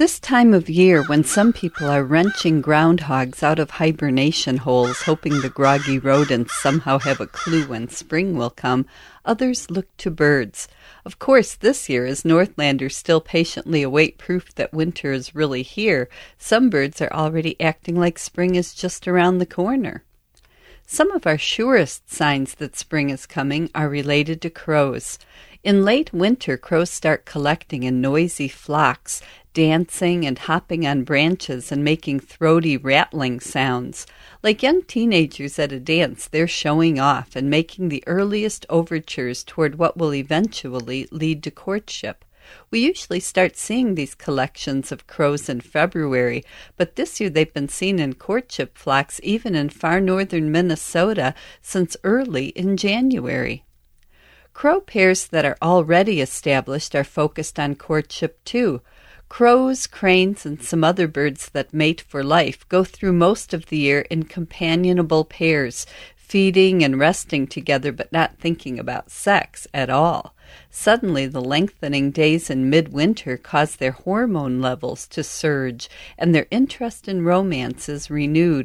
This time of year, when some people are wrenching groundhogs out of hibernation holes, hoping the groggy rodents somehow have a clue when spring will come, others look to birds. Of course, this year, as Northlanders still patiently await proof that winter is really here, some birds are already acting like spring is just around the corner. Some of our surest signs that spring is coming are related to crows. In late winter, crows start collecting in noisy flocks, dancing and hopping on branches and making throaty rattling sounds. Like young teenagers at a dance, they're showing off and making the earliest overtures toward what will eventually lead to courtship. We usually start seeing these collections of crows in February, but this year they've been seen in courtship flocks even in far northern Minnesota since early in January. Crow pairs that are already established are focused on courtship too. Crows, cranes, and some other birds that mate for life go through most of the year in companionable pairs, feeding and resting together but not thinking about sex at all. Suddenly, the lengthening days in midwinter cause their hormone levels to surge, and their interest in romance is renewed.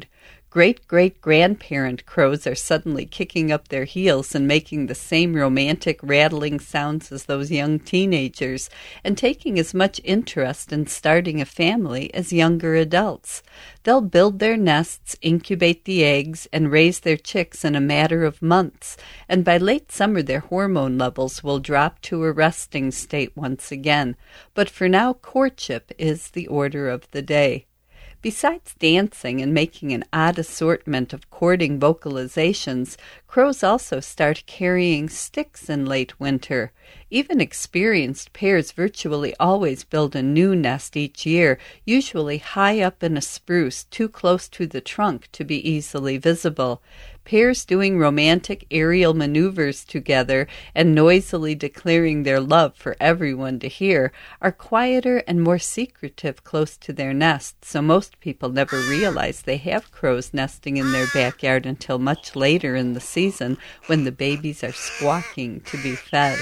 Great-great-grandparent crows are suddenly kicking up their heels and making the same romantic rattling sounds as those young teenagers, and taking as much interest in starting a family as younger adults. They'll build their nests, incubate the eggs, and raise their chicks in a matter of months, and by late summer their hormone levels will drop to a resting state once again. But for now, courtship is the order of the day. Besides dancing and making an odd assortment of courting vocalizations, crows also start carrying sticks in late winter. Even experienced pairs virtually always build a new nest each year, usually high up in a spruce, too close to the trunk to be easily visible. Pairs doing romantic aerial maneuvers together and noisily declaring their love for everyone to hear are quieter and more secretive close to their nests, so most people never realize they have crows nesting in their backyard until much later in the season when the babies are squawking to be fed.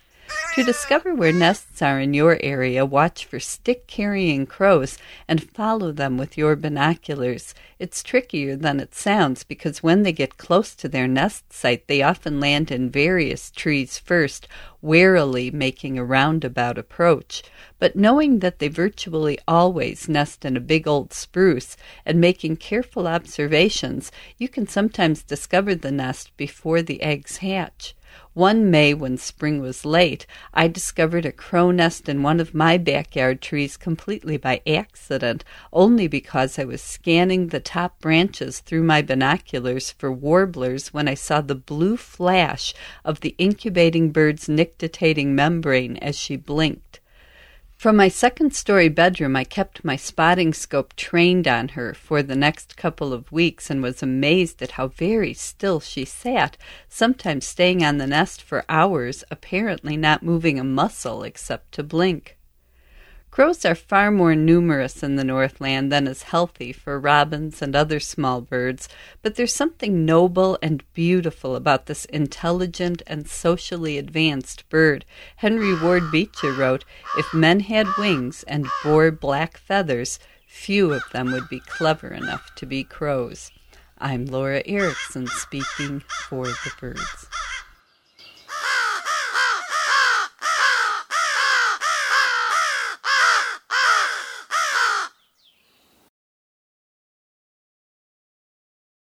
To discover where nests are in your area, watch for stick-carrying crows and follow them with your binoculars. It's trickier than it sounds because when they get close to their nest site, they often land in various trees first, warily making a roundabout approach. But knowing that they virtually always nest in a big old spruce and making careful observations, you can sometimes discover the nest before the eggs hatch. One May, when spring was late, I discovered a crow nest in one of my backyard trees completely by accident, only because I was scanning the top branches through my binoculars for warblers when I saw the blue flash of the incubating bird's nictitating membrane as she blinked. From my second-story bedroom, I kept my spotting scope trained on her for the next couple of weeks and was amazed at how very still she sat, sometimes staying on the nest for hours, apparently not moving a muscle except to blink. Crows are far more numerous in the Northland than is healthy for robins and other small birds, but there's something noble and beautiful about this intelligent and socially advanced bird. Henry Ward Beecher wrote, "If men had wings and bore black feathers, few of them would be clever enough to be crows." I'm Laura Erickson speaking for the birds.